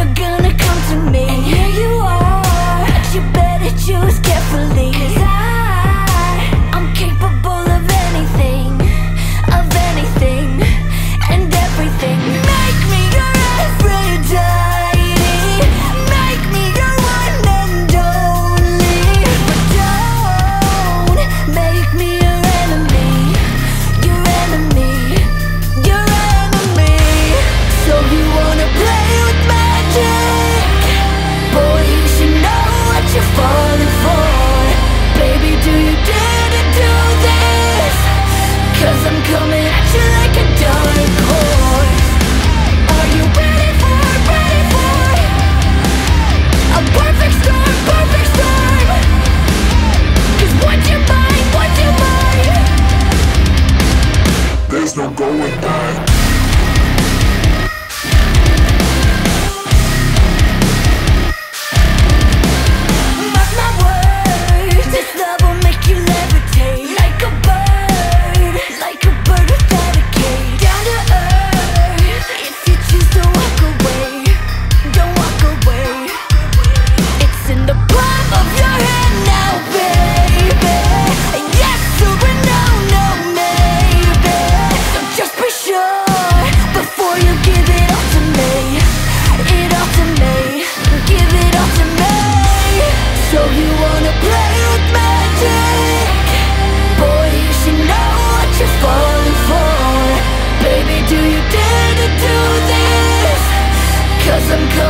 never gonna come to me. And here you are, but you better choose carefully. 'Cause I'm capable of anything, and everything. Make me your Aphrodite, make me your one and only. But don't make me your enemy, your enemy, your enemy. So you wanna play with magic? Boy, you should know what you're falling for. Baby, do you dare to do this? 'Cause I'm coming at you like a dark horse. Are you ready for a perfect storm, perfect storm? 'Cause once you're mine, there's no going back. Mark my words, this love will make you levitate like a bird without a cage. Down to earth, if you choose to walk away, don't walk away. It's in the palm of your hand now, baby. Yes or a no, no, maybe. So just be sure before you give it all to me. It all to me, give it all to me. So you wanna play with magic? Boy, you should know what you're falling for. Baby, do you dare to do this? 'Cause I'm